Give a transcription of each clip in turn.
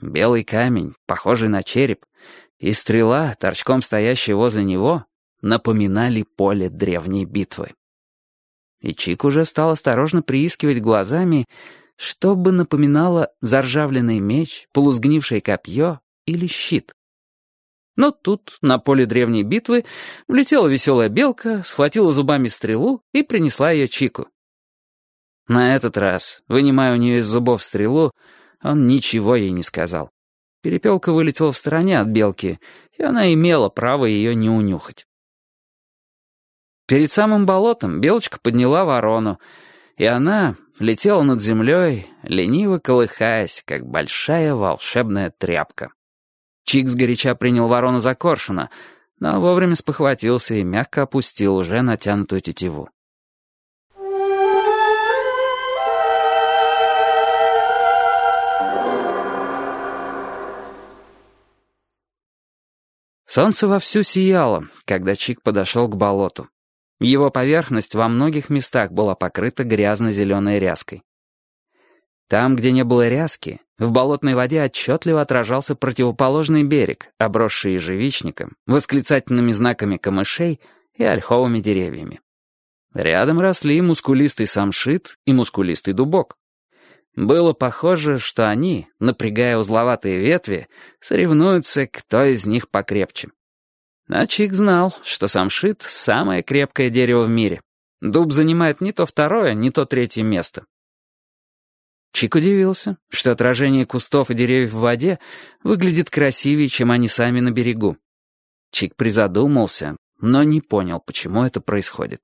белый камень, похожий на череп, и стрела, торчком стоящая возле него, напоминали поле древней битвы. И Чик уже стал осторожно приискивать глазами, что бы напоминало заржавленный меч, полусгнившее копье или щит. Но тут, на поле древней битвы, влетела веселая белка, схватила зубами стрелу и принесла ее Чику. На этот раз, вынимая у нее из зубов стрелу, он ничего ей не сказал. Перепелка вылетела в стороне от белки, и она имела право ее не унюхать. Перед самым болотом белочка подняла ворону, и она летела над землей, лениво колыхаясь, как большая волшебная тряпка. Чик сгоряча принял ворону за коршуна, но вовремя спохватился и мягко опустил уже натянутую тетиву. Солнце вовсю сияло, когда Чик подошел к болоту. Его поверхность во многих местах была покрыта грязно-зеленой ряской. Там, где не было ряски, в болотной воде отчетливо отражался противоположный берег, обросший ежевичником, восклицательными знаками камышей и ольховыми деревьями. Рядом росли мускулистый самшит и мускулистый дубок. Было похоже, что они, напрягая узловатые ветви, соревнуются, кто из них покрепче. А Чик знал, что самшит — самое крепкое дерево в мире. Дуб занимает не то второе, не то третье место. Чик удивился, что отражение кустов и деревьев в воде выглядит красивее, чем они сами на берегу. Чик призадумался, но не понял, почему это происходит.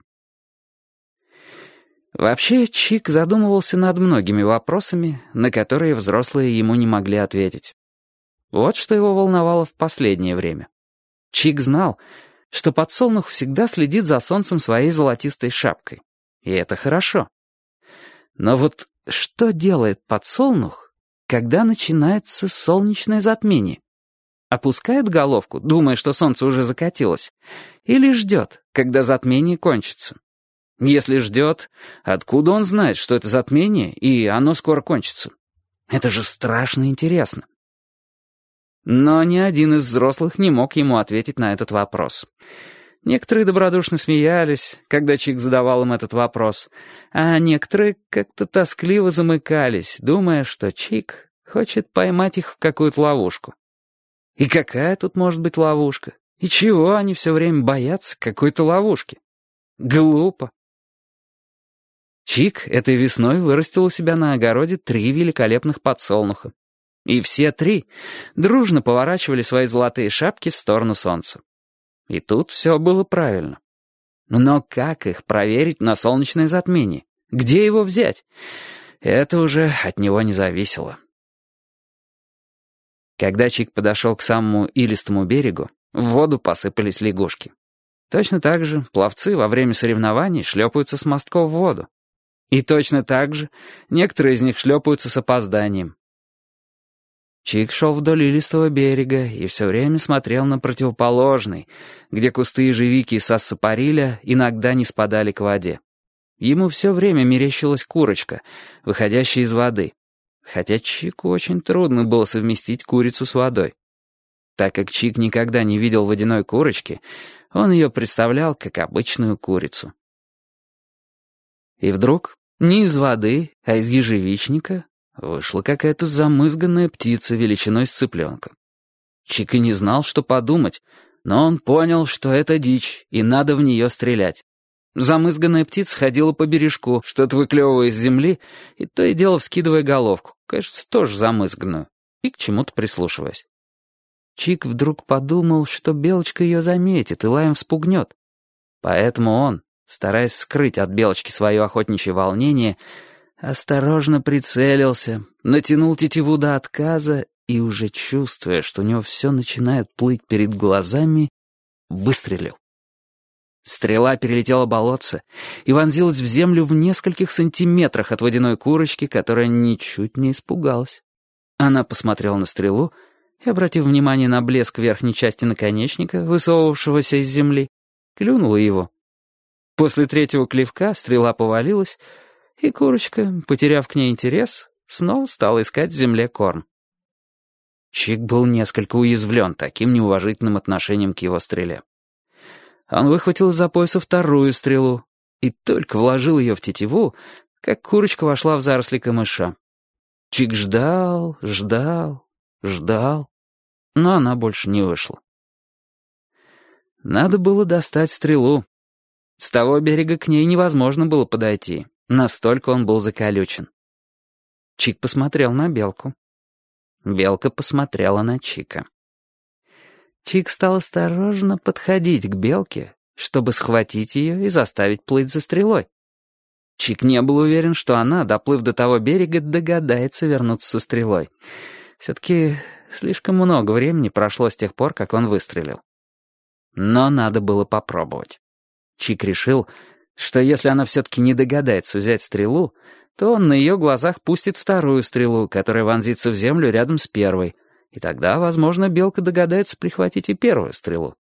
Вообще, Чик задумывался над многими вопросами, на которые взрослые ему не могли ответить. Вот что его волновало в последнее время. Чик знал, что подсолнух всегда следит за солнцем своей золотистой шапкой. И это хорошо. Но вот что делает подсолнух, когда начинается солнечное затмение? Опускает головку, думая, что солнце уже закатилось, или ждет, когда затмение кончится? Если ждет, откуда он знает, что это затмение, и оно скоро кончится? Это же страшно интересно. Но ни один из взрослых не мог ему ответить на этот вопрос. Некоторые добродушно смеялись, когда Чик задавал им этот вопрос, а некоторые как-то тоскливо замыкались, думая, что Чик хочет поймать их в какую-то ловушку. И какая тут может быть ловушка? И чего они все время боятся какой-то ловушки? Глупо. Чик этой весной вырастил у себя на огороде 3 великолепных подсолнуха. И все 3 дружно поворачивали свои золотые шапки в сторону солнца. И тут все было правильно. Но как их проверить на солнечное затмение? Где его взять? Это уже от него не зависело. Когда Чик подошел к самому илистому берегу, в воду посыпались лягушки. Точно так же пловцы во время соревнований шлепаются с мостков в воду. И точно так же некоторые из них шлепаются с опозданием. Чик шел вдоль илистого берега и все время смотрел на противоположный, где кусты ежевики и сассапариля иногда не спадали к воде. Ему все время мерещилась курочка, выходящая из воды, хотя Чику очень трудно было совместить курицу с водой. Так как Чик никогда не видел водяной курочки, он ее представлял как обычную курицу. И вдруг не из воды, а из ежевичника вышла какая-то замызганная птица величиной с цыпленка. Чик и не знал, что подумать, но он понял, что это дичь, и надо в нее стрелять. Замызганная птица ходила по бережку, что-то выклевывая из земли, и то и дело вскидывая головку, кажется, тоже замызганную, и к чему-то прислушиваясь. Чик вдруг подумал, что белочка ее заметит и лаем вспугнет. Поэтому он, стараясь скрыть от белочки свое охотничье волнение, осторожно прицелился, натянул тетиву до отказа и, уже чувствуя, что у него все начинает плыть перед глазами, выстрелил. Стрела перелетела болотце и вонзилась в землю в нескольких сантиметрах от водяной курочки, которая ничуть не испугалась. Она посмотрела на стрелу и, обратив внимание на блеск верхней части наконечника, высовывавшегося из земли, клюнула его. После 3-го клевка стрела повалилась, и курочка, потеряв к ней интерес, снова стала искать в земле корм. Чик был несколько уязвлен таким неуважительным отношением к его стреле. Он выхватил из-за пояса вторую стрелу и только вложил ее в тетиву, как курочка вошла в заросли камыша. Чик ждал, ждал, ждал, но она больше не вышла. Надо было достать стрелу. С того берега к ней невозможно было подойти, настолько он был заколючен. Чик посмотрел на белку. Белка посмотрела на Чика. Чик стал осторожно подходить к белке, чтобы схватить ее и заставить плыть за стрелой. Чик не был уверен, что она, доплыв до того берега, догадается вернуться со стрелой. Все-таки слишком много времени прошло с тех пор, как он выстрелил. Но надо было попробовать. Чик решил, что если она все-таки не догадается взять стрелу, то он на ее глазах пустит вторую стрелу, которая вонзится в землю рядом с первой, и тогда, возможно, белка догадается прихватить и первую стрелу.